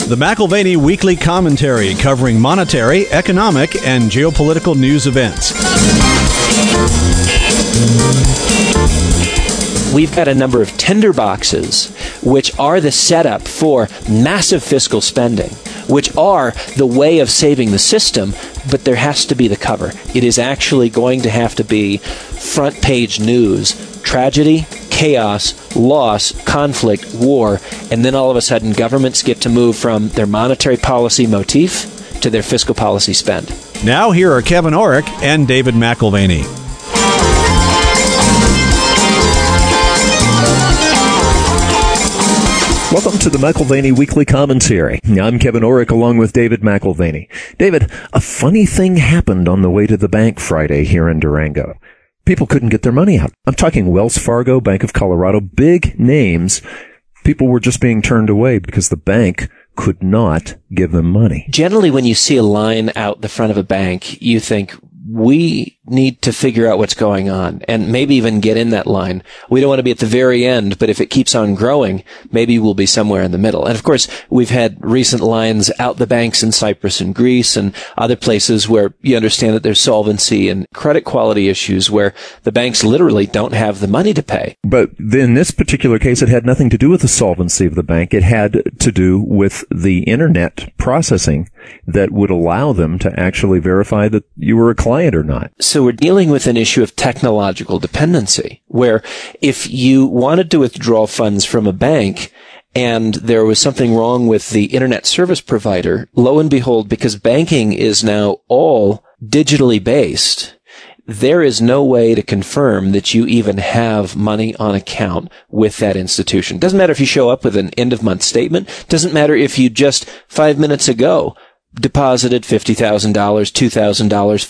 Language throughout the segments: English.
The McIlvaney Weekly Commentary, covering monetary, economic, and geopolitical news events. We've got a number of tender boxes, which are the setup for massive fiscal spending, which are the way of saving the system, but there has to be the cover. It is actually going to have to be front page news. Tragedy, chaos, loss, conflict, war, and then all of a sudden governments get to move from their monetary policy motif to their fiscal policy spend. Now here are Kevin Orrick and David McIlvaney. Welcome to the McIlvaney Weekly Commentary. I'm Kevin Orrick along with David McIlvaney. David, a funny thing happened on the way to the bank Friday here in Durango. People couldn't get their money out. I'm talking Wells Fargo, Bank of Colorado, big names. People were just being turned away because the bank could not give them money. Generally, when you see a line out the front of a bank, you think, we need to figure out what's going on and maybe even get in that line. We don't want to be at the very end, but if it keeps on growing, maybe we'll be somewhere in the middle. And of course, we've had recent lines out the banks in Cyprus and Greece and other places where you understand that there's solvency and credit quality issues where the banks literally don't have the money to pay. But in this particular case, it had nothing to do with the solvency of the bank. It had to do with the internet processing that would allow them to actually verify that you were a client or not. So we're dealing with an issue of technological dependency, where if you wanted to withdraw funds from a bank and there was something wrong with the internet service provider, lo and behold, because banking is now all digitally based, there is no way to confirm that you even have money on account with that institution. Doesn't matter if you show up with an end-of-month statement. Doesn't matter if you just 5 minutes ago deposited $50,000, $2,000,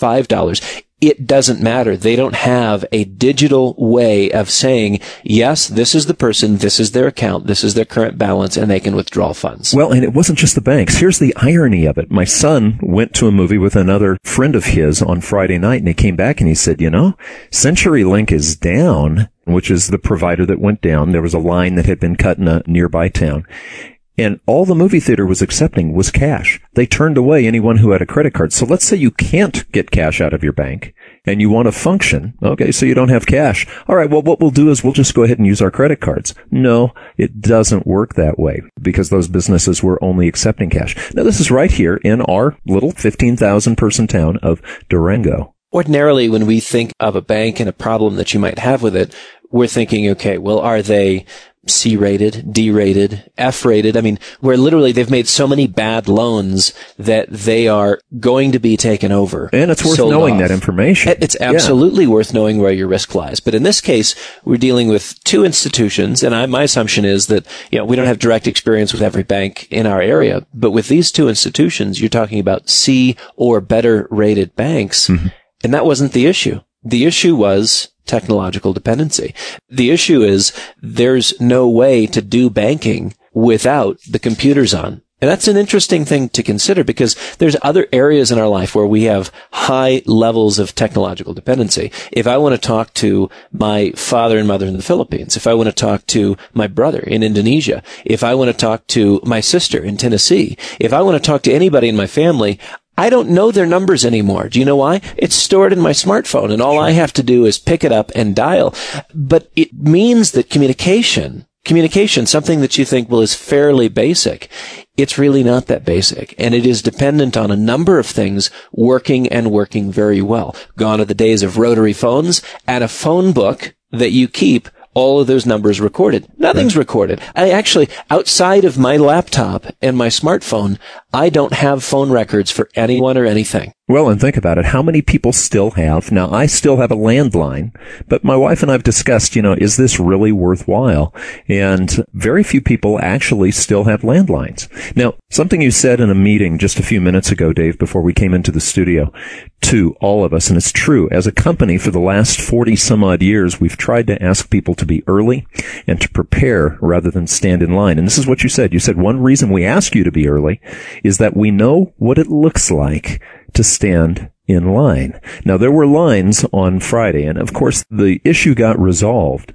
$5. It doesn't matter. They don't have a digital way of saying, yes, this is the person, this is their account, this is their current balance, and they can withdraw funds. Well, and it wasn't just the banks. Here's the irony of it. My son went to a movie with another friend of his on Friday night, and he came back and he said, CenturyLink is down, which is the provider that went down. There was a line that had been cut in a nearby town. And all the movie theater was accepting was cash. They turned away anyone who had a credit card. So let's say you can't get cash out of your bank and you want to function. Okay, so you don't have cash. All right, well, what we'll do is we'll just go ahead and use our credit cards. No, it doesn't work that way because those businesses were only accepting cash. Now, this is right here in our little 15,000 person town of Durango. Ordinarily, when we think of a bank and a problem that you might have with it, we're thinking, okay, well, are they C-rated, D-rated, F-rated? I mean, where literally they've made so many bad loans that they are going to be taken over. And it's worth knowing that information. It's absolutely worth knowing where your risk lies. But in this case, we're dealing with two institutions, and my assumption is that, we don't have direct experience with every bank in our area, but with these two institutions, you're talking about C or better rated banks, and that wasn't the issue. The issue was technological dependency. The issue is there's no way to do banking without the computers on. And that's an interesting thing to consider because there's other areas in our life where we have high levels of technological dependency. If I want to talk to my father and mother in the Philippines, if I want to talk to my brother in Indonesia, if I want to talk to my sister in Tennessee, if I want to talk to anybody in my family, I don't know their numbers anymore. Do you know why? It's stored in my smartphone, and all I have to do is pick it up and dial. But it means that communication, something that you think, well, is fairly basic, it's really not that basic. And it is dependent on a number of things working and working very well. Gone are the days of rotary phones and a phone book that you keep all of those numbers recorded. Nothing's recorded. I actually, outside of my laptop and my smartphone, I don't have phone records for anyone or anything. Well, and think about it. How many people still have? Now, I still have a landline, but my wife and I have discussed, is this really worthwhile? And very few people actually still have landlines. Now, something you said in a meeting just a few minutes ago, Dave, before we came into the studio, to all of us, and it's true, as a company for the last 40 some odd years, we've tried to ask people to be early and to prepare rather than stand in line. And this is what you said. You said one reason we ask you to be early is that we know what it looks like to stand in line. Now, there were lines on Friday, and of course, the issue got resolved.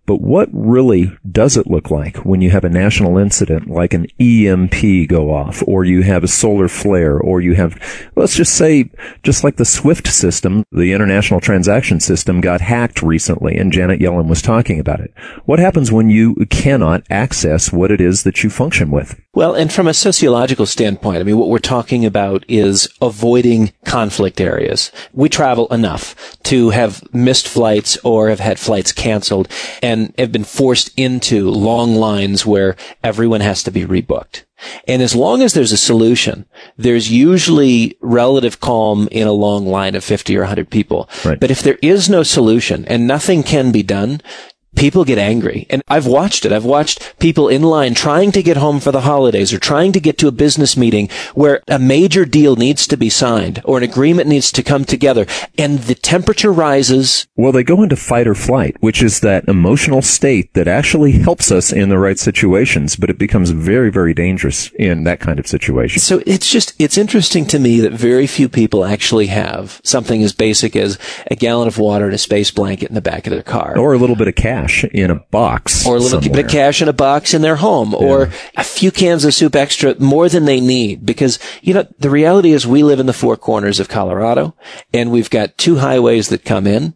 But what really does it look like when you have a national incident like an EMP go off, or you have a solar flare, or you have, let's just say, just like the SWIFT system, the international transaction system got hacked recently, and Janet Yellen was talking about it. What happens when you cannot access what it is that you function with? Well, and from a sociological standpoint, I mean, what we're talking about is avoiding conflict areas. We travel enough to have missed flights or have had flights canceled and have been forced into long lines where everyone has to be rebooked. And as long as there's a solution, there's usually relative calm in a long line of 50 or 100 people. Right. But if there is no solution and nothing can be done, people get angry. And I've watched it. I've watched people in line trying to get home for the holidays or trying to get to a business meeting where a major deal needs to be signed or an agreement needs to come together. And the temperature rises. Well, they go into fight or flight, which is that emotional state that actually helps us in the right situations, but it becomes very, very dangerous in that kind of situation. So it's interesting to me that very few people actually have something as basic as a gallon of water and a space blanket in the back of their car. Or a little bit of cash in a box. Or a little bit of cash in a box in their home. Yeah. Or a few cans of soup extra, more than they need. Because, the reality is we live in the four corners of Colorado, and we've got two highways that come in.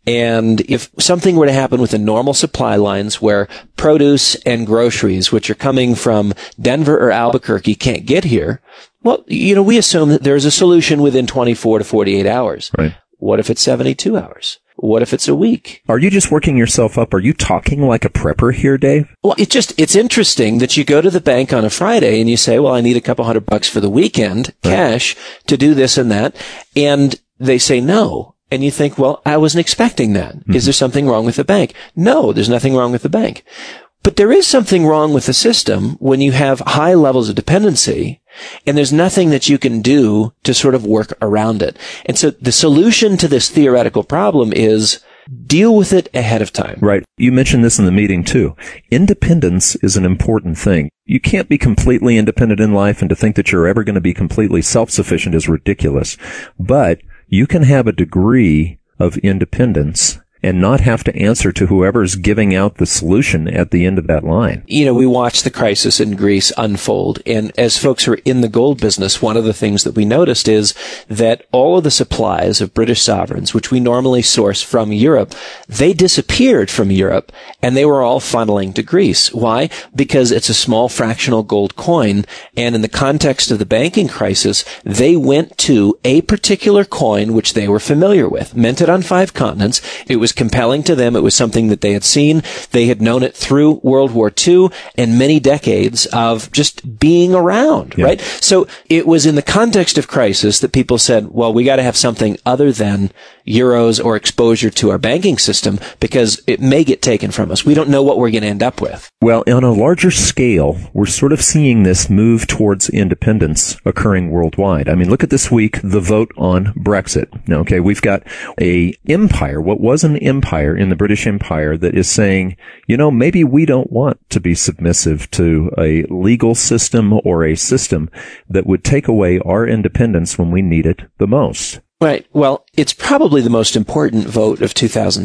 And if something were to happen with the normal supply lines where produce and groceries, which are coming from Denver or Albuquerque, can't get here, well, we assume that there's a solution within 24 to 48 hours. Right. What if it's 72 hours? What if it's a week? Are you just working yourself up? Are you talking like a prepper here, Dave? Well, it's interesting that you go to the bank on a Friday and you say, well, I need a couple $100 for the weekend, cash, to do this and that. And they say no. And you think, well, I wasn't expecting that. Mm-hmm. Is there something wrong with the bank? No, there's nothing wrong with the bank. But there is something wrong with the system when you have high levels of dependency and there's nothing that you can do to sort of work around it. And so the solution to this theoretical problem is deal with it ahead of time. Right. You mentioned this in the meeting too. Independence is an important thing. You can't be completely independent in life, and to think that you're ever going to be completely self-sufficient is ridiculous. But you can have a degree of independence and not have to answer to whoever's giving out the solution at the end of that line. We watched the crisis in Greece unfold, and as folks who are in the gold business, one of the things that we noticed is that all of the supplies of British sovereigns, which we normally source from Europe, they disappeared from Europe, and they were all funneling to Greece. Why? Because it's a small fractional gold coin, and in the context of the banking crisis, they went to a particular coin which they were familiar with, minted on 5 continents. It was compelling to them. It was something that they had seen. They had known it through World War II and many decades of just being around, right? So it was in the context of crisis that people said, well, we got to have something other than euros or exposure to our banking system because it may get taken from us. We don't know what we're going to end up with. Well, on a larger scale, we're sort of seeing this move towards independence occurring worldwide. I mean, look at this week, the vote on Brexit. Now, okay, we've got a empire, what was an empire in the British Empire, that is saying, maybe we don't want to be submissive to a legal system or a system that would take away our independence when we need it the most. Right. Well, it's probably the most important vote of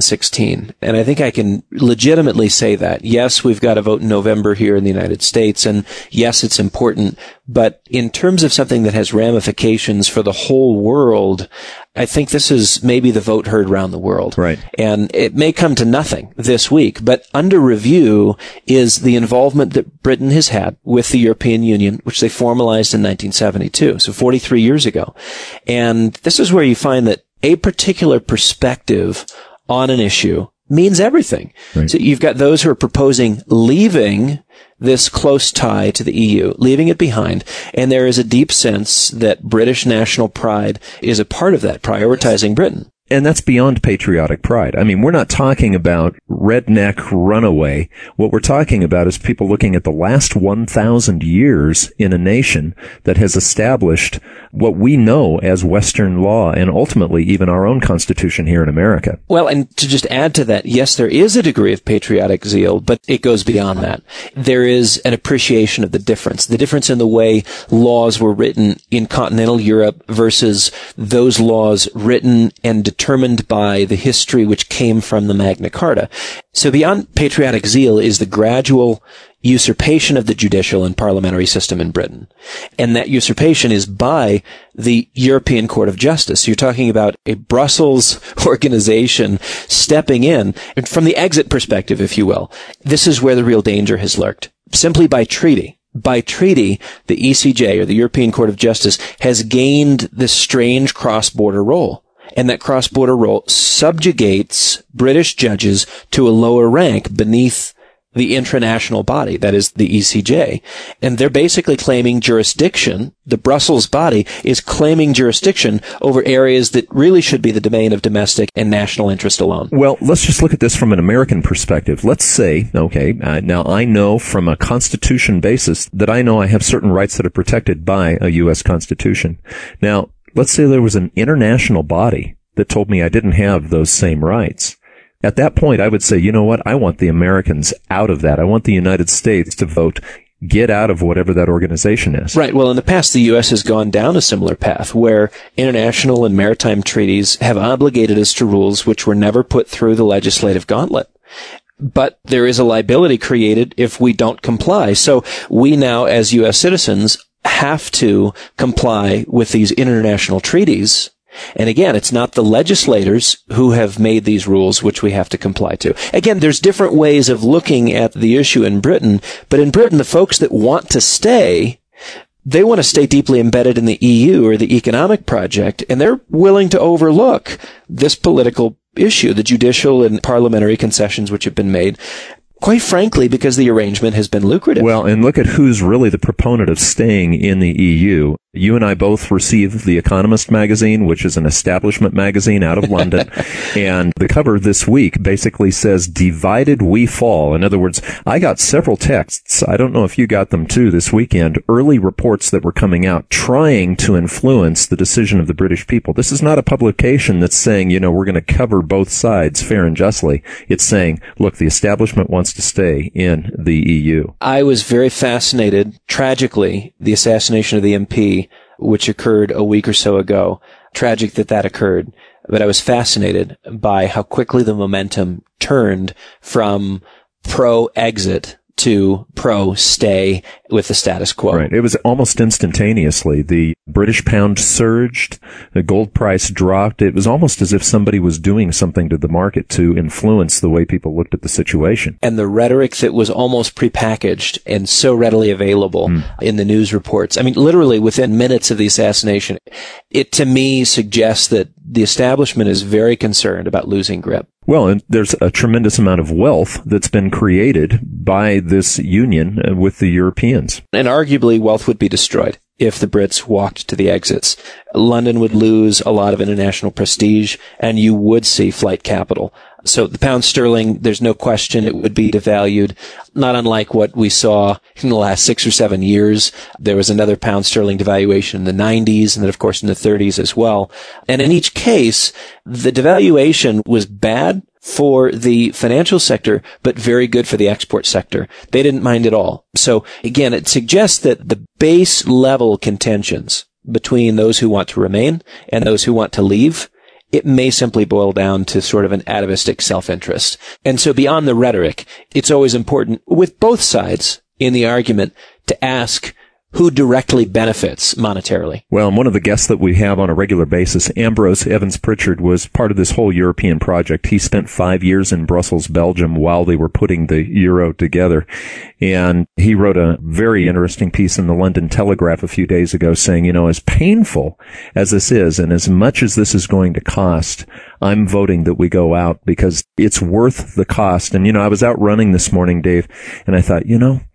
2016. And I think I can legitimately say that. Yes, we've got a vote in November here in the United States. And yes, it's important. But in terms of something that has ramifications for the whole world, I think this is maybe the vote heard around the world. Right. And it may come to nothing this week, but under review is the involvement that Britain has had with the European Union, which they formalized in 1972, so 43 years ago. And this is where you find that a particular perspective on an issue means everything. Right. So you've got those who are proposing leaving this close tie to the EU, leaving it behind. And there is a deep sense that British national pride is a part of that, prioritizing Britain. And that's beyond patriotic pride. I mean, we're not talking about redneck runaway. What we're talking about is people looking at the last 1,000 years in a nation that has established what we know as Western law and ultimately even our own Constitution here in America. Well, and to just add to that, yes, there is a degree of patriotic zeal, but it goes beyond that. There is an appreciation of the difference in the way laws were written in continental Europe versus those laws written and determined determined by the history which came from the Magna Carta. So beyond patriotic zeal is the gradual usurpation of the judicial and parliamentary system in Britain. And that usurpation is by the European Court of Justice. You're talking about a Brussels organization stepping in. And from the exit perspective, if you will, this is where the real danger has lurked. Simply by treaty. By treaty, the ECJ, or the European Court of Justice, has gained this strange cross-border role. And that cross-border role subjugates British judges to a lower rank beneath the international body, that is the ECJ. And they're basically claiming jurisdiction. The Brussels body is claiming jurisdiction over areas that really should be the domain of domestic and national interest alone. Well, let's just look at this from an American perspective. Let's say, now I know from a constitution basis that I know I have certain rights that are protected by a U.S. Constitution. Now, let's say there was an international body that told me I didn't have those same rights. At that point, I would say, you know what? I want the Americans out of that. I want the United States to vote, get out of whatever that organization is. Right. Well, in the past, the U.S. has gone down a similar path where international and maritime treaties have obligated us to rules which were never put through the legislative gauntlet. But there is a liability created if we don't comply. So we now, as U.S. citizens, have to comply with these international treaties. And again, it's not the legislators who have made these rules which we have to comply to. Again, there's different ways of looking at the issue in Britain, but in Britain, the folks that want to stay, they want to stay deeply embedded in the EU or the economic project, and they're willing to overlook this political issue, the judicial and parliamentary concessions which have been made. Quite frankly, because the arrangement has been lucrative. Well, and look at who's really the proponent of staying in the EU. You and I both receive The Economist magazine, which is an establishment magazine out of London. And the cover this week basically says, "Divided we fall." In other words, I got several texts. I don't know if you got them too this weekend. Early reports that were coming out trying to influence the decision of the British people. This is not a publication that's saying, we're going to cover both sides fair and justly. It's saying, look, the establishment wants to stay in the EU. I was very fascinated. Tragically, the assassination of the MP, which occurred a week or so ago, tragic that occurred. But I was fascinated by how quickly the momentum turned from pro-exit to pro-stay with the status quo. Right. It was almost instantaneously. The British pound surged, the gold price dropped. It was almost as if somebody was doing something to the market to influence the way people looked at the situation. And the rhetoric that was almost prepackaged and so readily available in the news reports. I mean, literally within minutes of the assassination, it to me suggests that the establishment is very concerned about losing grip. Well, and there's a tremendous amount of wealth that's been created by this union with the Europeans. And arguably, wealth would be destroyed if the Brits walked to the exits. London would lose a lot of international prestige, and you would see flight capital. So the pound sterling, there's no question it would be devalued, not unlike what we saw in the last 6 or 7 years. There was another pound sterling devaluation in the 90s, and then, of course, in the 30s as well. And in each case, the devaluation was bad for the financial sector, but very good for the export sector. They didn't mind at all. So again, it suggests that the base level contentions between those who want to remain and those who want to leave, it may simply boil down to sort of an atavistic self-interest. And so beyond the rhetoric, it's always important with both sides in the argument to ask who directly benefits monetarily. Well, and one of the guests that we have on a regular basis, Ambrose Evans-Pritchard, was part of this whole European project. He spent 5 years in Brussels, Belgium, while they were putting the euro together. And he wrote a very interesting piece in the London Telegraph a few days ago saying, as painful as this is, and as much as this is going to cost, I'm voting that we go out because it's worth the cost. And, I was out running this morning, Dave, and I thought,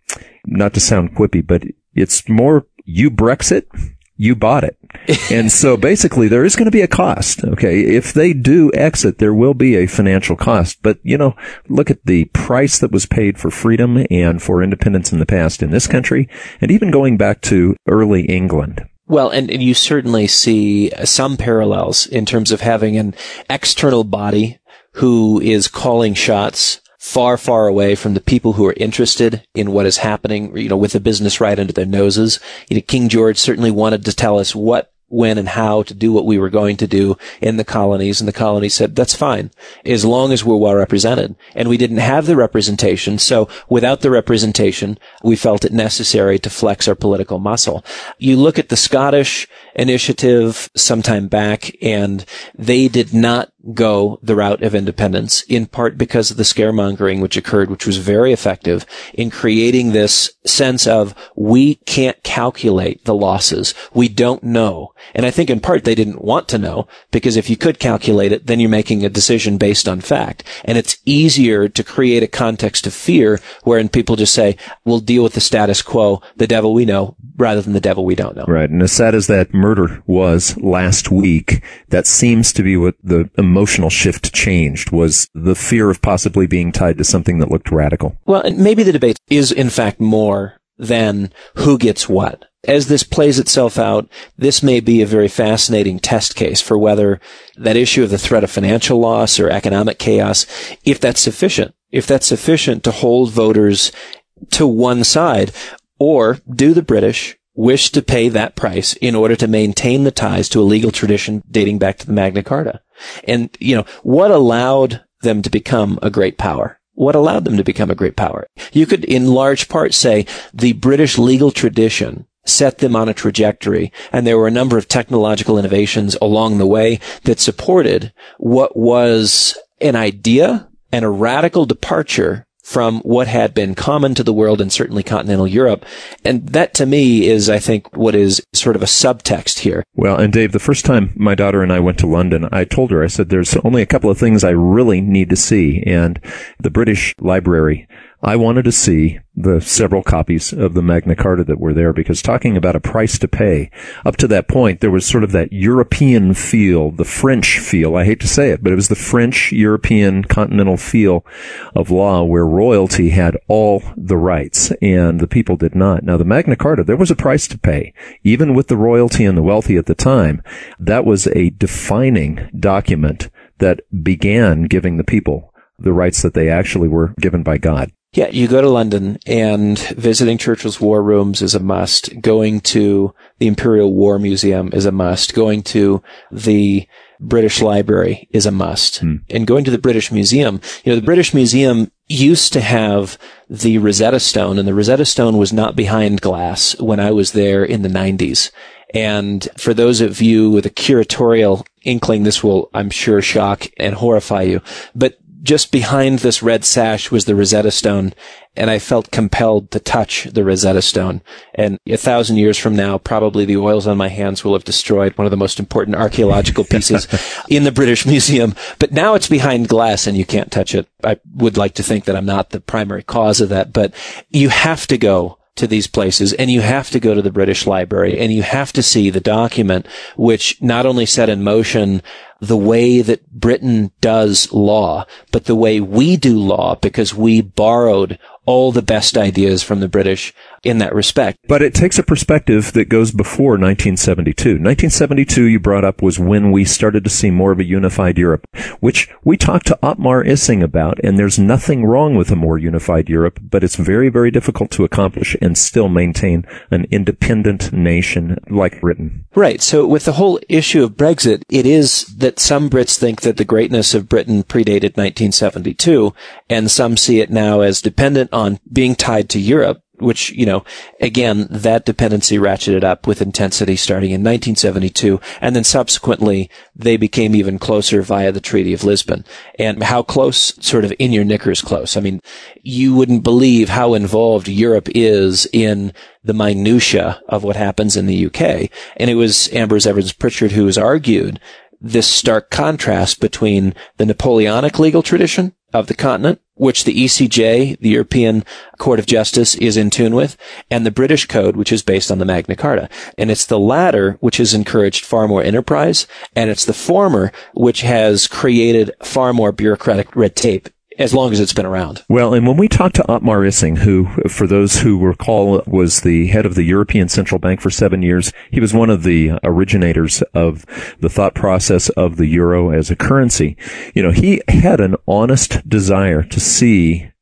not to sound quippy, but it's more you Brexit, you bought it. And so basically there is going to be a cost. Okay. If they do exit, there will be a financial cost. But, look at the price that was paid for freedom and for independence in the past in this country, and even going back to early England. Well, and you certainly see some parallels in terms of having an external body who is calling shots far, far away from the people who are interested in what is happening, with the business right under their noses. King George certainly wanted to tell us what when and how to do what we were going to do in the colonies. And the colonies said, that's fine, as long as we're well represented. And we didn't have the representation. So without the representation, we felt it necessary to flex our political muscle. You look at the Scottish initiative sometime back, and they did not go the route of independence, in part because of the scaremongering which occurred, which was very effective in creating this sense of we can't calculate the losses. We don't know. And I think in part they didn't want to know, because if you could calculate it, then you're making a decision based on fact. And it's easier to create a context of fear wherein people just say, we'll deal with the status quo, the devil we know, rather than the devil we don't know. Right. And as sad as that murder was last week, that seems to be what the emotional shift changed, was the fear of possibly being tied to something that looked radical. Well, and maybe the debate is in fact more than who gets what. As this plays itself out, this may be a very fascinating test case for whether that issue of the threat of financial loss or economic chaos, if that's sufficient to hold voters to one side, or do the British wish to pay that price in order to maintain the ties to a legal tradition dating back to the Magna Carta? And, what allowed them to become a great power? What allowed them to become a great power? You could, in large part, say the British legal tradition set them on a trajectory, and there were a number of technological innovations along the way that supported what was an idea and a radical departure from what had been common to the world and certainly continental Europe. And that, to me, is, I think, what is sort of a subtext here. Well, and Dave, the first time my daughter and I went to London, I told her, I said, there's only a couple of things I really need to see. And the British Library, I wanted to see the several copies of the Magna Carta that were there, because talking about a price to pay, up to that point, there was sort of that European feel, the French feel. I hate to say it, but it was the French, European, continental feel of law where royalty had all the rights and the people did not. Now, the Magna Carta, there was a price to pay. Even with the royalty and the wealthy at the time, that was a defining document that began giving the people the rights that they actually were given by God. Yeah, you go to London, and visiting Churchill's War Rooms is a must. Going to the Imperial War Museum is a must. Going to the British Library is a must. And going to the British Museum, the British Museum used to have the Rosetta Stone, and the Rosetta Stone was not behind glass when I was there in the 90s. And for those of you with a curatorial inkling, this will, I'm sure, shock and horrify you. But just behind this red sash was the Rosetta Stone, and I felt compelled to touch the Rosetta Stone. And 1,000 years from now, probably the oils on my hands will have destroyed one of the most important archaeological pieces in the British Museum. But now it's behind glass and you can't touch it. I would like to think that I'm not the primary cause of that, but you have to go to these places, and you have to go to the British Library, and you have to see the document which not only set in motion the way that Britain does law, but the way we do law, because we borrowed all the best ideas from the British in that respect. But it takes a perspective that goes before 1972. 1972, you brought up, was when we started to see more of a unified Europe, which we talked to Otmar Issing about, and there's nothing wrong with a more unified Europe, but it's very, very difficult to accomplish and still maintain an independent nation like Britain. Right. So with the whole issue of Brexit, it is that some Brits think that the greatness of Britain predated 1972, and some see it now as dependent on being tied to Europe, which, again, that dependency ratcheted up with intensity starting in 1972, and then subsequently they became even closer via the Treaty of Lisbon. And how close? Sort of in your knickers close. I mean, you wouldn't believe how involved Europe is in the minutiae of what happens in the UK. And it was Ambrose Evans Pritchard who has argued this stark contrast between the Napoleonic legal tradition of the continent, which the ECJ, the European Court of Justice, is in tune with, and the British Code, which is based on the Magna Carta. And it's the latter which has encouraged far more enterprise, and it's the former which has created far more bureaucratic red tape, as long as it's been around. Well, and when we talked to Otmar Issing, who, for those who recall, was the head of the European Central Bank for 7 years, he was one of the originators of the thought process of the euro as a currency. He had an honest desire to see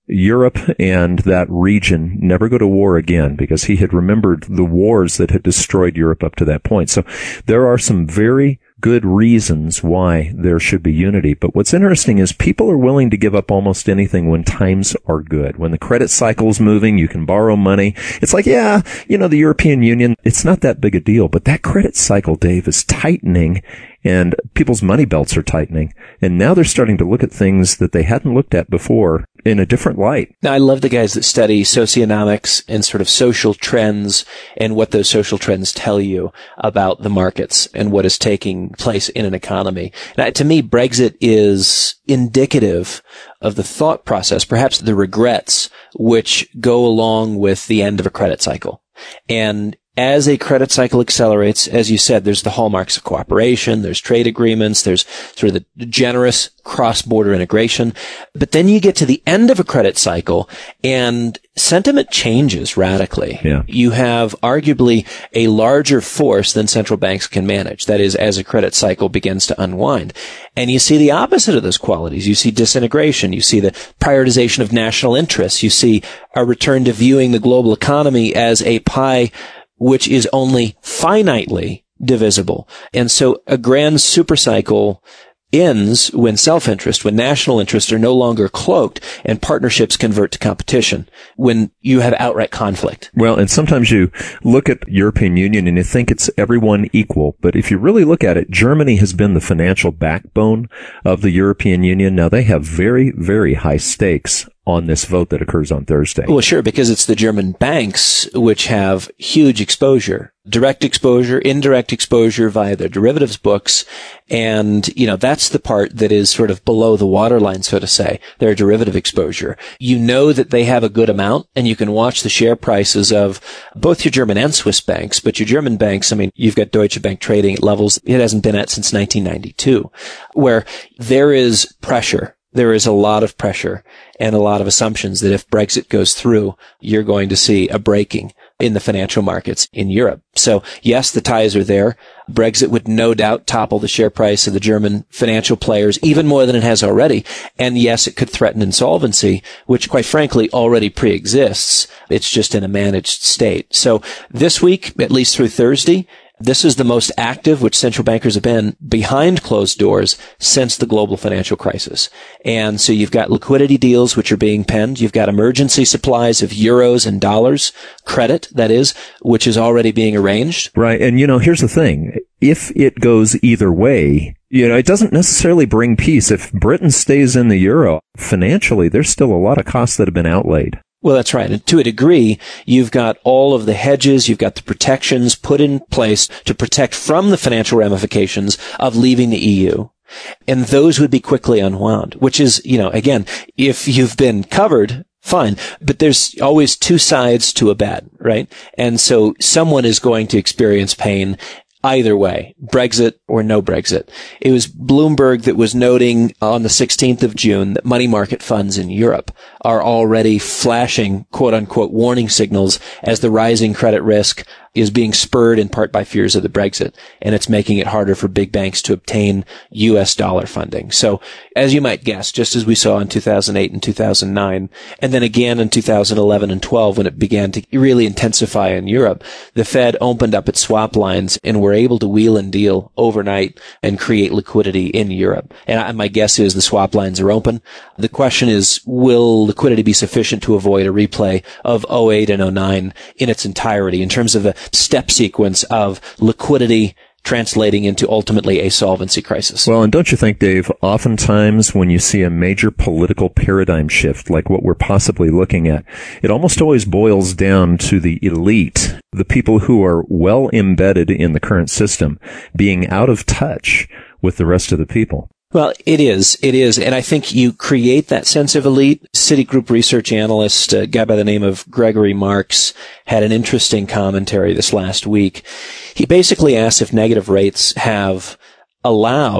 Europe and that region never go to war again, because he had remembered the wars that had destroyed Europe up to that point. So there are some very good reasons why there should be unity. But what's interesting is people are willing to give up almost anything when times are good. When the credit cycle's moving, you can borrow money. It's like, yeah, the European Union, it's not that big a deal. But that credit cycle, Dave, is tightening, and people's money belts are tightening. And now they're starting to look at things that they hadn't looked at before in a different light. Now, I love the guys that study socioeconomics and sort of social trends and what those social trends tell you about the markets and what is taking place in an economy. Now, to me, Brexit is indicative of the thought process, perhaps the regrets, which go along with the end of a credit cycle. And as a credit cycle accelerates, as you said, there's the hallmarks of cooperation, there's trade agreements, there's sort of the generous cross-border integration. But then you get to the end of a credit cycle and sentiment changes radically. Yeah. You have arguably a larger force than central banks can manage. That is, as a credit cycle begins to unwind. And you see the opposite of those qualities. You see disintegration. You see the prioritization of national interests. You see a return to viewing the global economy as a pie which is only finitely divisible. And so a grand supercycle ends when self-interest, when national interests are no longer cloaked and partnerships convert to competition, when you have outright conflict. Well, and sometimes you look at European Union and you think it's everyone equal. But if you really look at it, Germany has been the financial backbone of the European Union. Now they have very, very high stakes on this vote that occurs on Thursday. Well, sure, because it's the German banks which have huge exposure, direct exposure, indirect exposure via their derivatives books. And, that's the part that is sort of below the waterline, so to say, their derivative exposure. You know that they have a good amount, and you can watch the share prices of both your German and Swiss banks. But your German banks, you've got Deutsche Bank trading at levels it hasn't been at since 1992, where there is pressure. There is a lot of pressure and a lot of assumptions that if Brexit goes through, you're going to see a breaking in the financial markets in Europe. So yes, the ties are there. Brexit would no doubt topple the share price of the German financial players even more than it has already. And yes, it could threaten insolvency, which quite frankly already pre-exists. It's just in a managed state. So this week, at least through Thursday, this is the most active which central bankers have been behind closed doors since the global financial crisis. And so you've got liquidity deals which are being penned. You've got emergency supplies of euros and dollars, credit, that is, which is already being arranged. Right. And, here's the thing. If it goes either way, it doesn't necessarily bring peace. If Britain stays in the euro, financially, there's still a lot of costs that have been outlaid. Well, that's right. And to a degree, you've got all of the hedges, you've got the protections put in place to protect from the financial ramifications of leaving the EU. And those would be quickly unwound, which is, again, if you've been covered, fine. But there's always two sides to a bet, right? And so someone is going to experience pain either way, Brexit or no Brexit. It was Bloomberg that was noting on the 16th of June that money market funds in Europe are already flashing quote unquote warning signals as the rising credit risk is being spurred in part by fears of the Brexit, and it's making it harder for big banks to obtain U.S. dollar funding. So, as you might guess, just as we saw in 2008 and 2009, and then again in 2011 and 12 when it began to really intensify in Europe, the Fed opened up its swap lines and were able to wheel and deal overnight and create liquidity in Europe. And my guess is the swap lines are open. The question is, will liquidity be sufficient to avoid a replay of 08 and 09 in its entirety in terms of the step sequence of liquidity translating into ultimately a solvency crisis? Well, and don't you think, Dave, oftentimes when you see a major political paradigm shift like what we're possibly looking at, it almost always boils down to the elite, the people who are well embedded in the current system, being out of touch with the rest of the people. Well, it is. And I think you create that sense of elite. Citigroup research analyst, a guy by the name of Gregory Marks, had an interesting commentary this last week. He basically asked if negative rates have allowed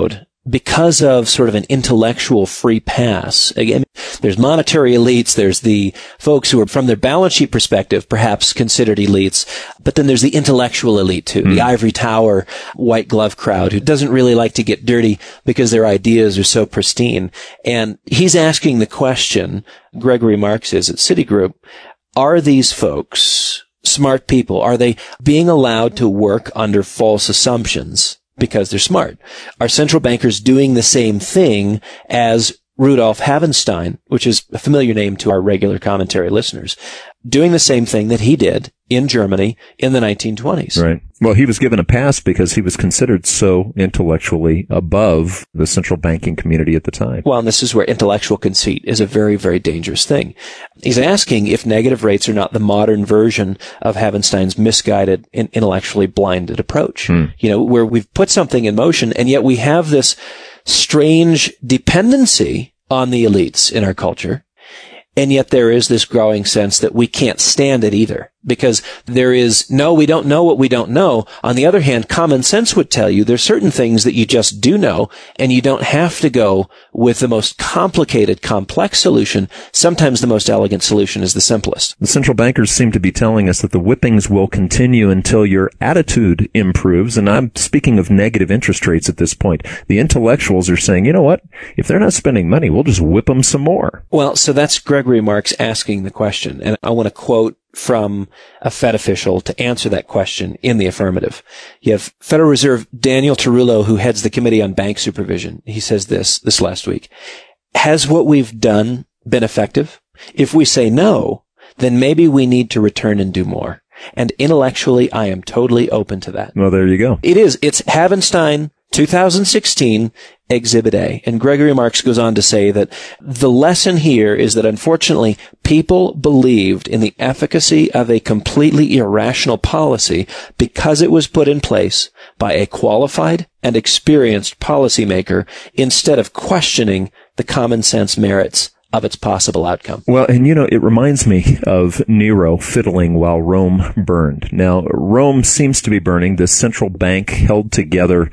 because of sort of an intellectual free pass. Again, there's monetary elites, there's the folks who are, from their balance sheet perspective, perhaps considered elites, but then there's the intellectual elite too, the ivory tower, white glove crowd who doesn't really like to get dirty because their ideas are so pristine. And he's asking the question, Gregory Marx is at Citigroup, are these folks smart people? Are they being allowed to work under false assumptions because they're smart? Are central bankers doing the same thing as Rudolf Havenstein, which is a familiar name to our regular commentary listeners, doing the same thing that he did in Germany in the 1920s? Right. Well, he was given a pass because he was considered so intellectually above the central banking community at the time. Well, and this is where intellectual conceit is a very, very dangerous thing. He's asking if negative rates are not the modern version of Havenstein's misguided and intellectually blinded approach. You know, where we've put something in motion and yet we have this strange dependency on the elites in our culture. And yet there is this growing sense that we can't stand it either, because there is, no, we don't know what we don't know. On the other hand, common sense would tell you there's certain things that you just do know, and you don't have to go with the most complicated, complex solution. Sometimes the most elegant solution is the simplest. The central bankers seem to be telling us that the whippings will continue until your attitude improves. And I'm speaking of negative interest rates at this point. The intellectuals are saying, you know what? If they're not spending money, we'll just whip them some more. Well, so that's Gregory Marx asking the question. And I want to quote from a Fed official to answer that question in the affirmative. You have Federal Reserve Daniel Tarullo, who heads the Committee on Bank Supervision. He says this last week. Has what we've done been effective? If we say no, then maybe we need to return and do more. And intellectually, I am totally open to that. Well, there you go. It is. It's Havenstein, 2016, Exhibit A. And Gregory Marx goes on to say that the lesson here is that unfortunately people believed in the efficacy of a completely irrational policy because it was put in place by a qualified and experienced policymaker instead of questioning the common sense merits of its possible outcome. Well, and you know, it reminds me of Nero fiddling while Rome burned. Now, Rome seems to be burning. This central bank held together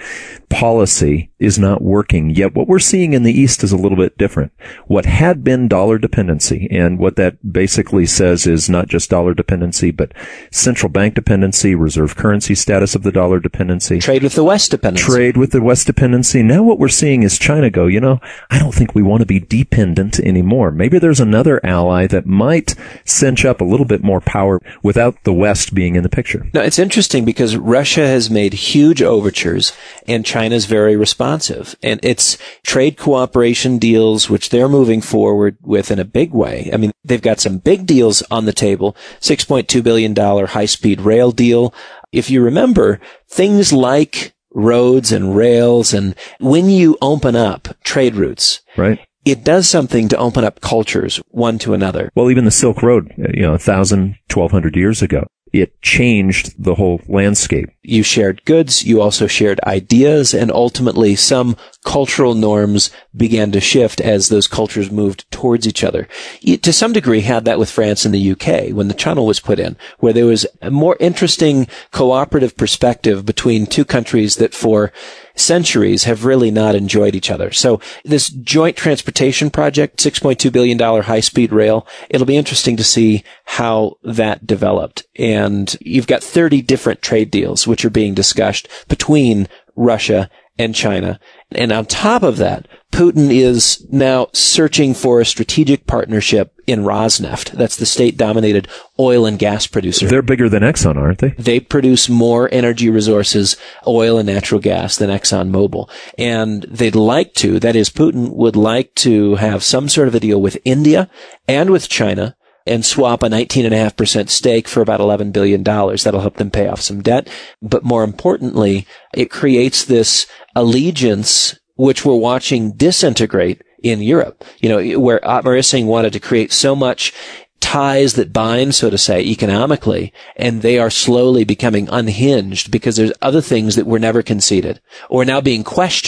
policy is not working. Yet what we're seeing in the East is a little bit different. What had been dollar dependency, and what that basically says is not just dollar dependency, but central bank dependency, reserve currency status of the dollar dependency. Trade with the West dependency. Trade with the West dependency. Now what we're seeing is China go, you know, I don't think we want to be dependent anymore. Maybe there's another ally that might cinch up a little bit more power without the West being in the picture. Now, it's interesting because Russia has made huge overtures and China's very responsive. And it's trade cooperation deals, which they're moving forward with in a big way. I mean, they've got some big deals on the table, $6.2 billion high-speed rail deal. If you remember, things like roads and rails, and when you open up trade routes, right, it does something to open up cultures one to another. Well, even the Silk Road, 1,000, 1,200 years ago, it changed the whole landscape. You shared goods, you also shared ideas, and ultimately some cultural norms began to shift as those cultures moved towards each other. You, to some degree, had that with France and the UK when the Channel was put in, where there was a more interesting cooperative perspective between two countries that for centuries have really not enjoyed each other. So this joint transportation project, $6.2 billion high-speed rail, it'll be interesting to see how that developed. And you've got 30 different trade deals which are being discussed between Russia and China. And on top of that, Putin is now searching for a strategic partnership in Rosneft. That's the state-dominated oil and gas producer. They're bigger than Exxon, aren't they? They produce more energy resources, oil and natural gas, than ExxonMobil. And they'd like to, that is, Putin would like to have some sort of a deal with India and with China and swap a 19.5% stake for about $11 billion. That'll help them pay off some debt. But more importantly, it creates this allegiance which we're watching disintegrate in Europe. Where Otmar Issing wanted to create so much ties that bind, so to say, economically, and they are slowly becoming unhinged because there's other things that were never conceded or now being questioned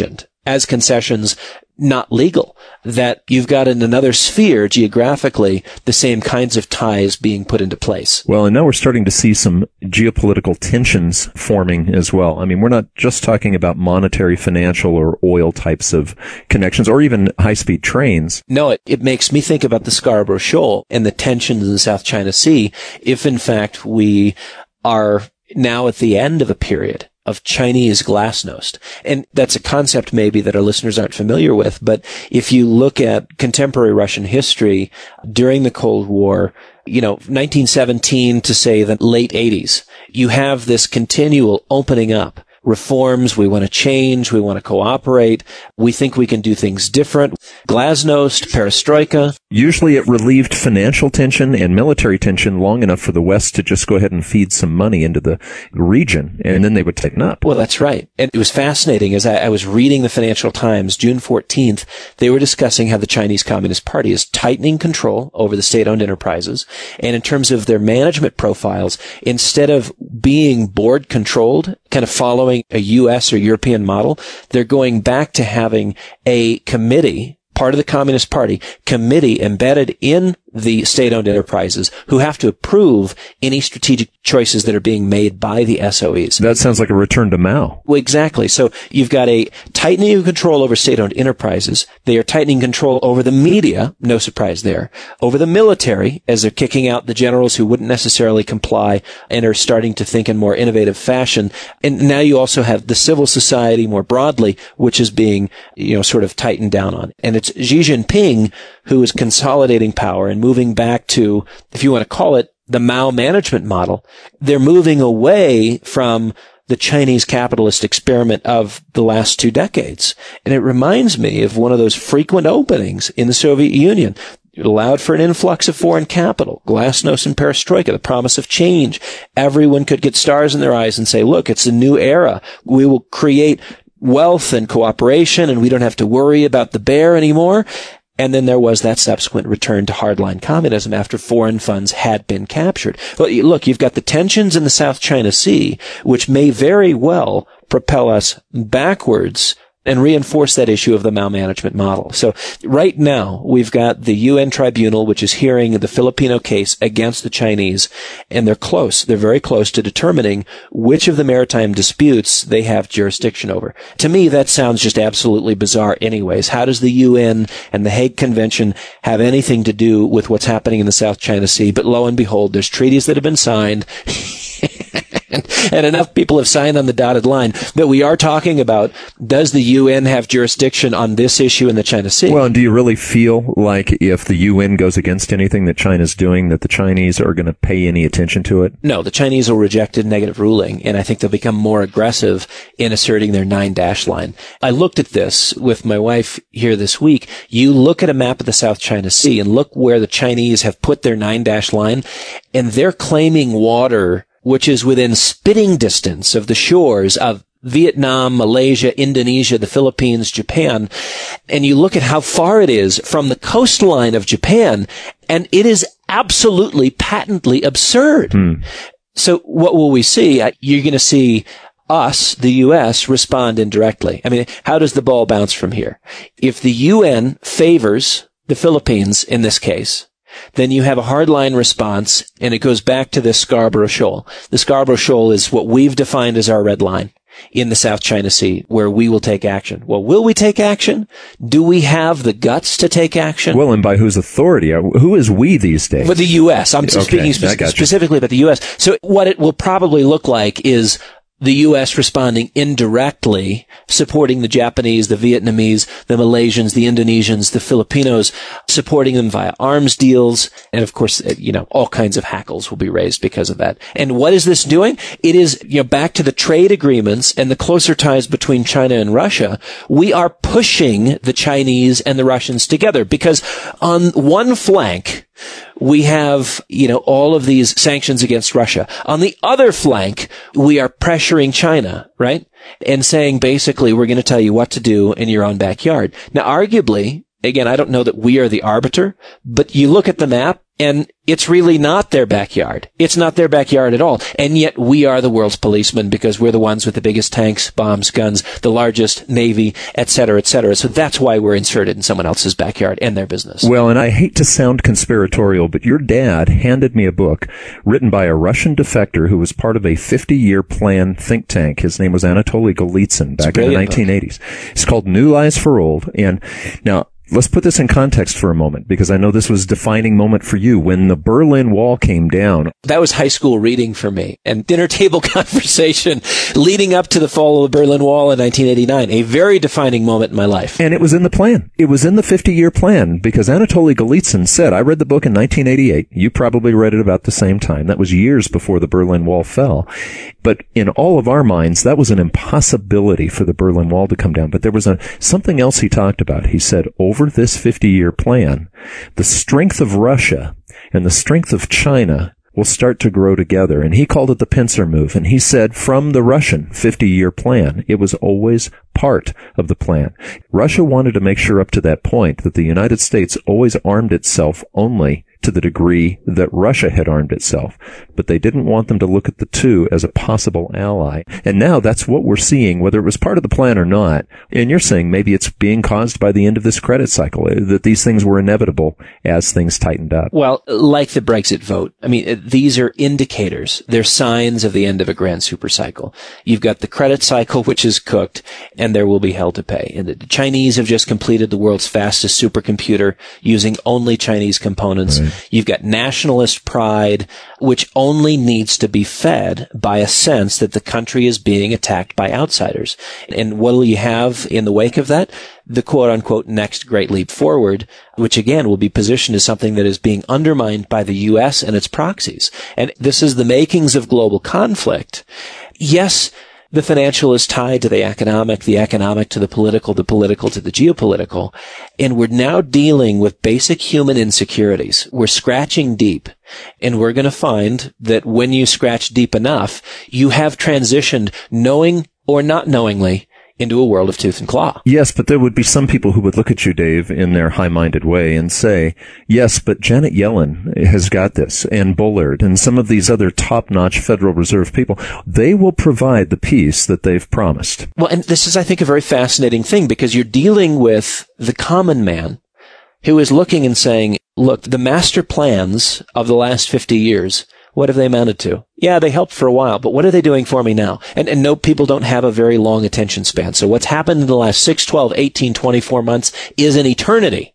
as concessions not legal, that you've got in another sphere geographically the same kinds of ties being put into place. Well, and now we're starting to see some geopolitical tensions forming as well. I mean, we're not just talking about monetary, financial, or oil types of connections, or even high-speed trains. No, it makes me think about the Scarborough Shoal and the tensions in the South China Sea, if in fact we are now at the end of a period of Chinese glasnost. And that's a concept maybe that our listeners aren't familiar with, but if you look at contemporary Russian history during the Cold War, 1917 to say the late 80s, you have this continual opening up. Reforms, we want to change, we want to cooperate, we think we can do things different. Glasnost, perestroika. Usually it relieved financial tension and military tension long enough for the West to just go ahead and feed some money into the region, and then they would tighten up. Well, that's right. And it was fascinating. As I was reading the Financial Times, June 14th, they were discussing how the Chinese Communist Party is tightening control over the state-owned enterprises. And in terms of their management profiles, instead of being board-controlled, kind of following a U.S. or European model, they're going back to having a committee, part of the Communist Party, committee embedded in the state-owned enterprises who have to approve any strategic choices that are being made by the SOEs. That sounds like a return to Mao. Well, exactly. So you've got a tightening of control over state-owned enterprises. They are tightening control over the media, no surprise there, over the military, as they're kicking out the generals who wouldn't necessarily comply and are starting to think in more innovative fashion. And now you also have the civil society more broadly, which is being, sort of tightened down on. And it's Xi Jinping who is consolidating power and moving back to, if you want to call it, the Mao management model. They're moving away from the Chinese capitalist experiment of the last 2 decades. And it reminds me of one of those frequent openings in the Soviet Union. It allowed for an influx of foreign capital, glasnost and perestroika, the promise of change. Everyone could get stars in their eyes and say, look, it's a new era. We will create wealth and cooperation, and we don't have to worry about the bear anymore. And then there was that subsequent return to hardline communism after foreign funds had been captured. Well, look, you've got the tensions in the South China Sea, which may very well propel us backwards and reinforce that issue of the Mao management model. So right now, we've got the UN tribunal, which is hearing the Filipino case against the Chinese, and they're close. They're very close to determining which of the maritime disputes they have jurisdiction over. To me, that sounds just absolutely bizarre anyways. How does the UN and the Hague Convention have anything to do with what's happening in the South China Sea? But lo and behold, there's treaties that have been signed. And enough people have signed on the dotted line that we are talking about, does the UN have jurisdiction on this issue in the China Sea? Well, and do you really feel like if the UN goes against anything that China's doing, that the Chinese are going to pay any attention to it? No, the Chinese will reject a negative ruling, and I think they'll become more aggressive in asserting their 9-dash line. I looked at this with my wife here this week. You look at a map of the South China Sea and look where the Chinese have put their 9-dash line, and they're claiming water which is within spitting distance of the shores of Vietnam, Malaysia, Indonesia, the Philippines, Japan, and you look at how far it is from the coastline of Japan, and it is absolutely patently absurd. So what will we see? You're going to see us, the U.S., respond indirectly. I mean, how does the ball bounce from here? If the UN favors the Philippines in this case, then you have a hardline response, and it goes back to this Scarborough Shoal. The Scarborough Shoal is what we've defined as our red line in the South China Sea, where we will take action. Well, will we take action? Do we have the guts to take action? Well, and by whose authority? Who is we these days? With the U.S. I'm speaking specifically about the U.S. So what it will probably look like is the U.S. responding indirectly, supporting the Japanese, the Vietnamese, the Malaysians, the Indonesians, the Filipinos, supporting them via arms deals. And of course, all kinds of hackles will be raised because of that. And what is this doing? It is, back to the trade agreements and the closer ties between China and Russia. We are pushing the Chinese and the Russians together because on one flank, we have, all of these sanctions against Russia. On the other flank, we are pressuring China, right? And saying basically, we're going to tell you what to do in your own backyard. Now, arguably, again, I don't know that we are the arbiter, but you look at the map And it's really not their backyard. It's not their backyard at all. And yet we are the world's policemen because we're the ones with the biggest tanks, bombs, guns, the largest navy, et cetera, et cetera. So that's why we're inserted in someone else's backyard and their business. Well, and I hate to sound conspiratorial, but your dad handed me a book written by a Russian defector who was part of a 50-year plan think tank. His name was Anatoly Golitsyn back in the 1980s. It's called New Lies for Old. And now, let's put this in context for a moment, because I know this was a defining moment for you when the Berlin Wall came down. That was high school reading for me and dinner table conversation leading up to the fall of the Berlin Wall in 1989. A very defining moment in my life. And it was in the plan. It was in the 50-year plan because Anatoly Golitsyn said, I read the book in 1988. You probably read it about the same time. That was years before the Berlin Wall fell. But in all of our minds, that was an impossibility for the Berlin Wall to come down. But there was something else he talked about. He said, over this 50-year plan, the strength of Russia and the strength of China will start to grow together. And he called it the pincer move. And he said from the Russian 50-year plan, it was always part of the plan. Russia wanted to make sure up to that point that the United States always armed itself only to the degree that Russia had armed itself. But they didn't want them to look at the two as a possible ally. And now that's what we're seeing, whether it was part of the plan or not. And you're saying maybe it's being caused by the end of this credit cycle, that these things were inevitable as things tightened up. Well, like the Brexit vote, I mean, these are indicators. They're signs of the end of a grand super cycle. You've got the credit cycle, which is cooked, and there will be hell to pay. And the Chinese have just completed the world's fastest supercomputer using only Chinese components. Right. You've got nationalist pride, which only needs to be fed by a sense that the country is being attacked by outsiders. And what will you have in the wake of that? The quote-unquote next great leap forward, which again will be positioned as something that is being undermined by the U.S. and its proxies. And this is the makings of global conflict. Yes, the financial is tied to the economic to the political to the geopolitical. And we're now dealing with basic human insecurities. We're scratching deep. And we're going to find that when you scratch deep enough, you have transitioned, knowing or not knowingly, into a world of tooth and claw. Yes, but there would be some people who would look at you, Dave, in their high-minded way and say, yes, but Janet Yellen has got this, and Bullard, and some of these other top-notch Federal Reserve people. They will provide the peace that they've promised. Well, and this is, I think, a very fascinating thing, because you're dealing with the common man who is looking and saying, look, the master plans of the last 50 years, what have they amounted to? Yeah, they helped for a while, but what are they doing for me now? And no, people don't have a very long attention span. So what's happened in the last 6, 12, 18, 24 months is an eternity.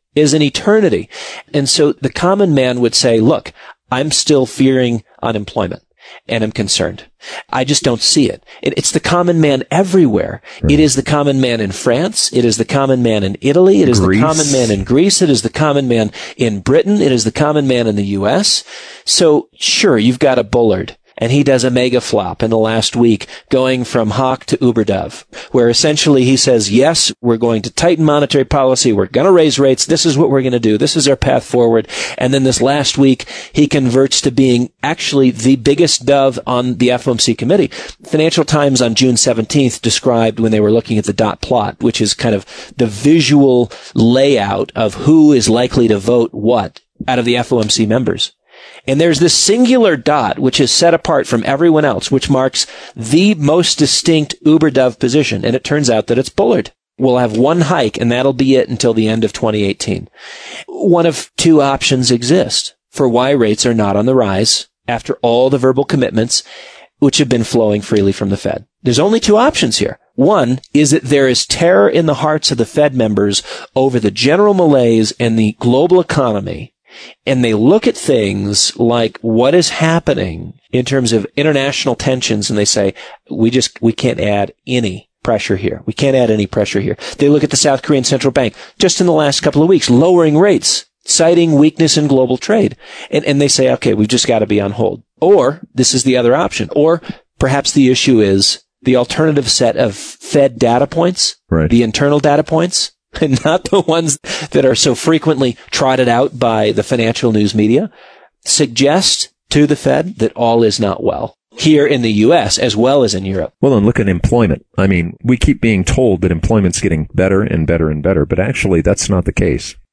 And so the common man would say, look, I'm still fearing unemployment. And I'm concerned. I just don't see it. It's the common man everywhere. Right. It is the common man in France. It is the common man in Italy. It is the common man in Greece. It is the common man in Britain. It is the common man in the U.S. So sure, you've got a Bullard. And he does a mega flop in the last week, going from hawk to uberdove, where essentially he says, yes, we're going to tighten monetary policy. We're going to raise rates. This is what we're going to do. This is our path forward. And then this last week, he converts to being actually the biggest dove on the FOMC committee. Financial Times on June 17th described when they were looking at the dot plot, which is kind of the visual layout of who is likely to vote what out of the FOMC members. And there's this singular dot, which is set apart from everyone else, which marks the most distinct uber-dove position. And it turns out that it's Bullard. We'll have one hike, and that'll be it until the end of 2018. One of two options exist for why rates are not on the rise after all the verbal commitments which have been flowing freely from the Fed. There's only two options here. One is that there is terror in the hearts of the Fed members over the general malaise and the global economy. And they look at things like what is happening in terms of international tensions, and they say, we can't add any pressure here. We can't add any pressure here. They look at the South Korean central bank just in the last couple of weeks, lowering rates, citing weakness in global trade. And they say, okay, we've just got to be on hold. Or this is the other option. Or perhaps the issue is the alternative set of Fed data points, right, the internal data points, and not the ones that are so frequently trotted out by the financial news media, suggest to the Fed that all is not well here in the U.S. as well as in Europe. Well, and look at employment. I mean, we keep being told that employment's getting better and better and better, but actually that's not the case.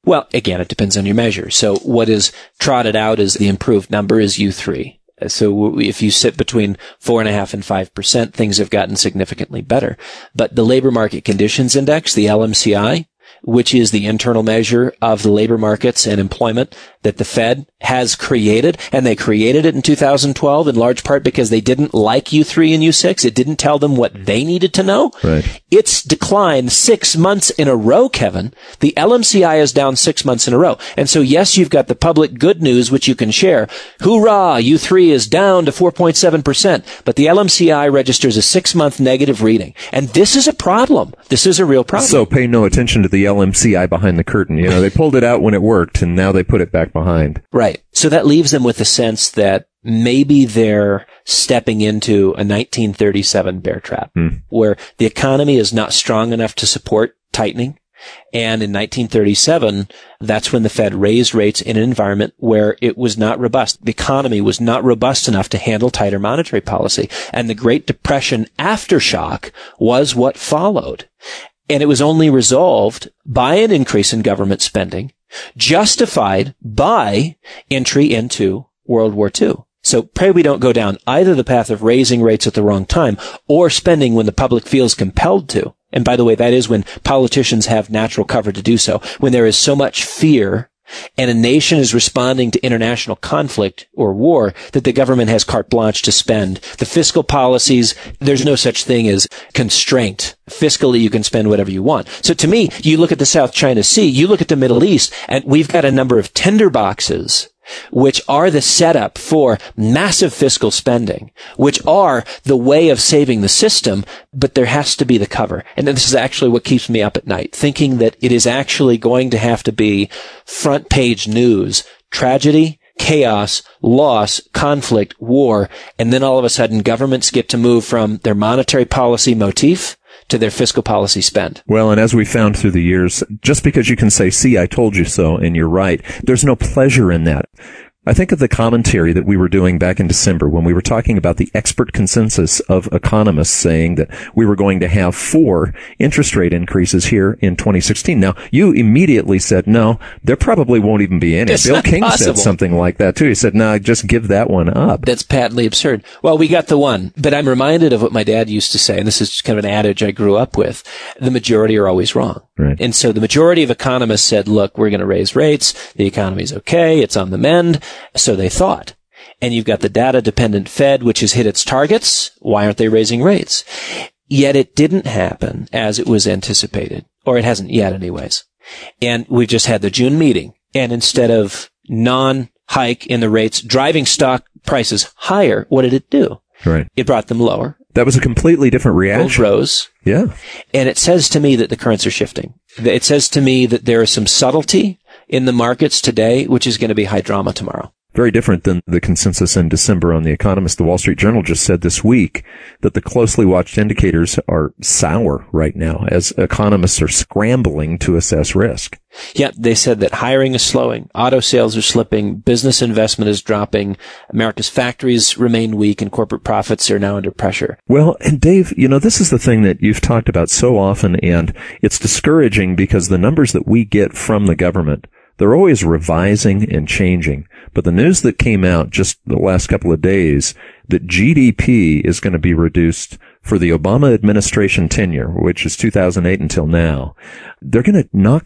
Well, again, it depends on your measure. So what is trotted out as the improved number is U3. So if you sit between 4.5% and 5%, things have gotten significantly better. But the labor market conditions index, the LMCI, which is the internal measure of the labor markets and employment that the Fed has created, and they created it in 2012 in large part because they didn't like U3 and U6. It didn't tell them what they needed to know. Right. It's declined 6 months in a row, Kevin. The LMCI is down 6 months in a row. And so, yes, you've got the public good news, which you can share. Hoorah! U3 is down to 4.7%, but the LMCI registers a 6-month negative reading. And this is a problem. This is a real problem. So pay no attention to the LMCI behind the curtain. You know, they pulled it out when it worked, and now they put it back behind. Right. So that leaves them with the sense that maybe they're stepping into a 1937 bear trap, where the economy is not strong enough to support tightening. And in 1937, that's when the Fed raised rates in an environment where it was not robust. The economy was not robust enough to handle tighter monetary policy. And the Great Depression aftershock was what followed. And it was only resolved by an increase in government spending, justified by entry into World War II. So pray we don't go down either the path of raising rates at the wrong time or spending when the public feels compelled to. And by the way, that is when politicians have natural cover to do so, when there is so much fear and a nation is responding to international conflict or war that the government has carte blanche to spend. The fiscal policies, there's no such thing as constraint. Fiscally, you can spend whatever you want. So to me, you look at the South China Sea, you look at the Middle East, and we've got a number of tinderboxes which are the setup for massive fiscal spending, which are the way of saving the system, but there has to be the cover. And this is actually what keeps me up at night, thinking that it is actually going to have to be front page news, tragedy, chaos, loss, conflict, war, and then all of a sudden governments get to move from their monetary policy motif to their fiscal policy spend. Well, and as we found through the years, just because you can say, see, I told you so, and you're right, there's no pleasure in that. I think of the commentary that we were doing back in December when we were talking about the expert consensus of economists saying that we were going to have 4 interest rate increases here in 2016. Now, you immediately said, no, there probably won't even be any. Bill King said something like that, too. He said, no, just give that one up. That's patently absurd. Well, we got the one, but I'm reminded of what my dad used to say, and this is kind of an adage I grew up with. The majority are always wrong. Right. And so the majority of economists said, look, we're going to raise rates. The economy's okay. It's on the mend. So they thought. And you've got the data-dependent Fed, which has hit its targets. Why aren't they raising rates? Yet it didn't happen as it was anticipated. Or it hasn't yet anyways. And we've just had the June meeting. And instead of non-hike in the rates driving stock prices higher, what did it do? Right. It brought them lower. That was a completely different reaction. Gold rose. Yeah. And it says to me that the currents are shifting. It says to me that there is some subtlety in the markets today, which is going to be high drama tomorrow. Very different than the consensus in December on The Economist. The Wall Street Journal just said this week that the closely watched indicators are sour right now as economists are scrambling to assess risk. Yeah, they said that hiring is slowing, auto sales are slipping, business investment is dropping, America's factories remain weak, and corporate profits are now under pressure. Well, and Dave, you know, this is the thing that you've talked about so often, and it's discouraging because the numbers that we get from the government, they're always revising and changing. But the news that came out just the last couple of days that GDP is going to be reduced for the Obama administration tenure, which is 2008 until now, they're going to knock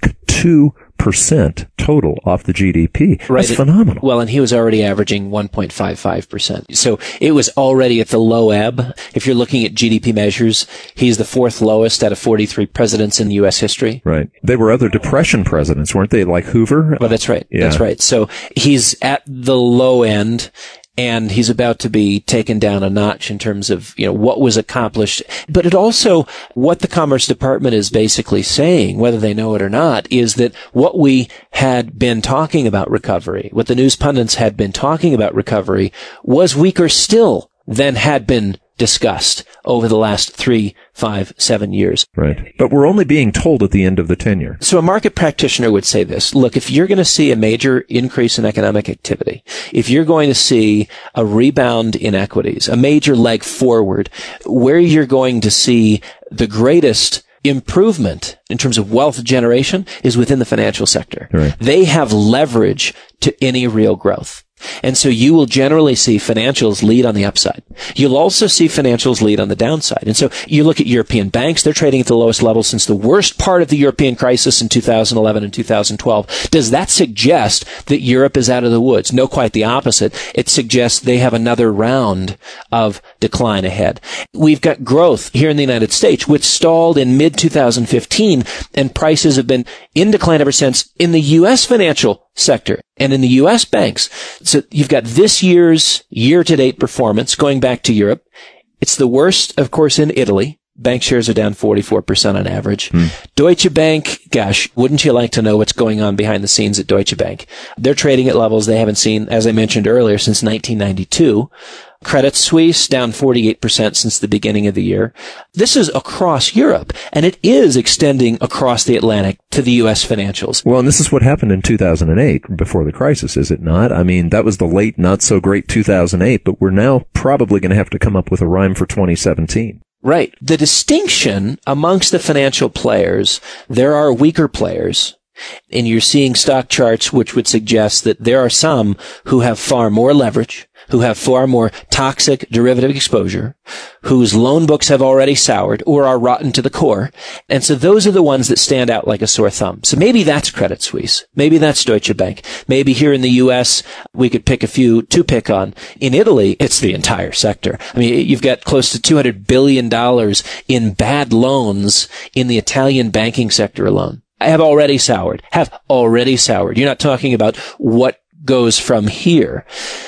2% total off the GDP. Right. That's phenomenal. Well, and he was already averaging 1.55%. So it was already at the low ebb. If you're looking at GDP measures, he's the 4th lowest out of 43 presidents in U.S. history. Right. They were other Depression presidents, weren't they? Like Hoover? Well, that's right. Yeah. That's right. So he's at the low end. And he's about to be taken down a notch in terms of, you know, what was accomplished. But it also, what the Commerce Department is basically saying, whether they know it or not, is that what we had been talking about recovery, what the news pundits had been talking about recovery, was weaker still than had been discussed over the last 3, 5, 7 years. Right. But we're only being told at the end of the tenure. So a market practitioner would say this, look, if you're going to see a major increase in economic activity, if you're going to see a rebound in equities, a major leg forward, where you're going to see the greatest improvement in terms of wealth generation is within the financial sector. Right. They have leverage to any real growth. And so you will generally see financials lead on the upside. You'll also see financials lead on the downside. And so you look at European banks, they're trading at the lowest level since the worst part of the European crisis in 2011 and 2012. Does that suggest that Europe is out of the woods? No, quite the opposite. It suggests they have another round of decline ahead. We've got growth here in the United States, which stalled in mid-2015, and prices have been in decline ever since in the U.S. financial sector and in the U.S. banks. So you've got this year's year-to-date performance going back to Europe. It's the worst, of course, in Italy. Bank shares are down 44% on average. Deutsche Bank, gosh, wouldn't you like to know what's going on behind the scenes at Deutsche Bank? They're trading at levels they haven't seen, as I mentioned earlier, since 1992. Credit Suisse down 48% since the beginning of the year. This is across Europe, and it is extending across the Atlantic to the U.S. financials. Well, and this is what happened in 2008, before the crisis, is it not? I mean, that was the late, not so great 2008, but we're now probably going to have to come up with a rhyme for 2017. Right. The distinction amongst the financial players, there are weaker players. And you're seeing stock charts which would suggest that there are some who have far more leverage, who have far more toxic derivative exposure, whose loan books have already soured or are rotten to the core. And so those are the ones that stand out like a sore thumb. So maybe that's Credit Suisse. Maybe that's Deutsche Bank. Maybe here in the U.S., we could pick a few to pick on. In Italy, it's the entire sector. I mean, you've got close to $200 billion in bad loans in the Italian banking sector alone. Have already soured. You're not talking about what goes from here.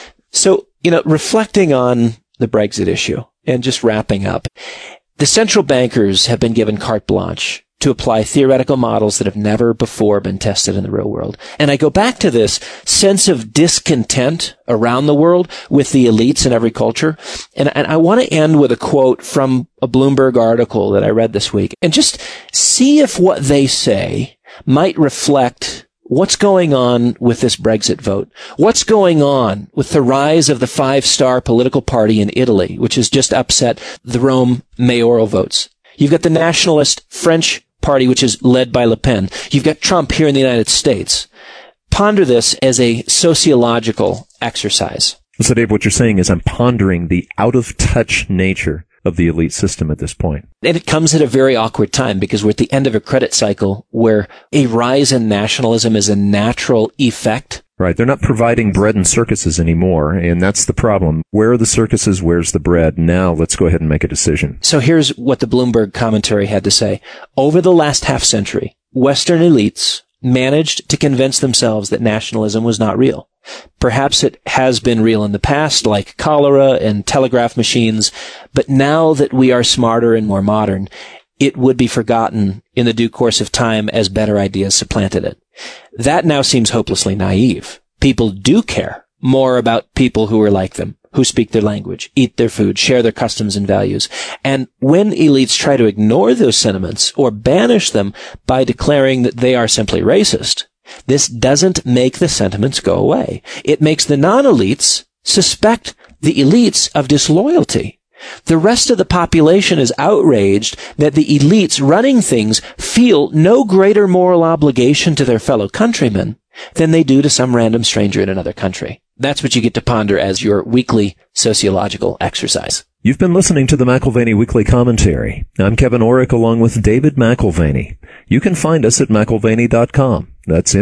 So, reflecting on the Brexit issue and just wrapping up, the central bankers have been given carte blanche to apply theoretical models that have never before been tested in the real world. And I go back to this sense of discontent around the world with the elites in every culture. And I want to end with a quote from a Bloomberg article that I read this week and just see if what they say might reflect what's going on with this Brexit vote. What's going on with the rise of the five-star political party in Italy, which has just upset the Rome mayoral votes. You've got the nationalist French party, which is led by Le Pen. You've got Trump here in the United States. Ponder this as a sociological exercise. So, Dave, what you're saying is I'm pondering the out-of-touch nature of the elite system at this point. And it comes at a very awkward time because we're at the end of a credit cycle where a rise in nationalism is a natural effect. Right. They're not providing bread and circuses anymore, and that's the problem. Where are the circuses? Where's the bread? Now let's go ahead and make a decision. So here's what the Bloomberg commentary had to say. Over the last half century, Western elites managed to convince themselves that nationalism was not real. Perhaps it has been real in the past, like cholera and telegraph machines, but now that we are smarter and more modern, it would be forgotten in the due course of time as better ideas supplanted it. That now seems hopelessly naive. People do care more about people who are like them, who speak their language, eat their food, share their customs and values. And when elites try to ignore those sentiments or banish them by declaring that they are simply racist, this doesn't make the sentiments go away. It makes the non-elites suspect the elites of disloyalty. The rest of the population is outraged that the elites running things feel no greater moral obligation to their fellow countrymen than they do to some random stranger in another country. That's what you get to ponder as your weekly sociological exercise. You've been listening to the McAlvany Weekly Commentary. I'm Kevin Orrick along with David McAlvany. You can find us at McAlvany.com. That's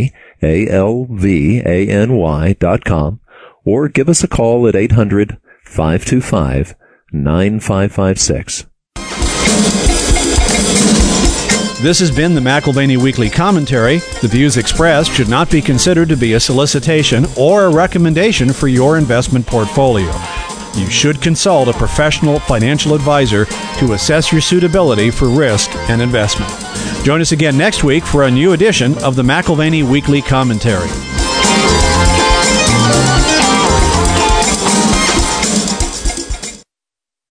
McAlvany.com. Or give us a call at 800-525-9556. This has been the McAlvany Weekly Commentary. The views expressed should not be considered to be a solicitation or a recommendation for your investment portfolio. You should consult a professional financial advisor to assess your suitability for risk and investment. Join us again next week for a new edition of the McAlvany Weekly Commentary.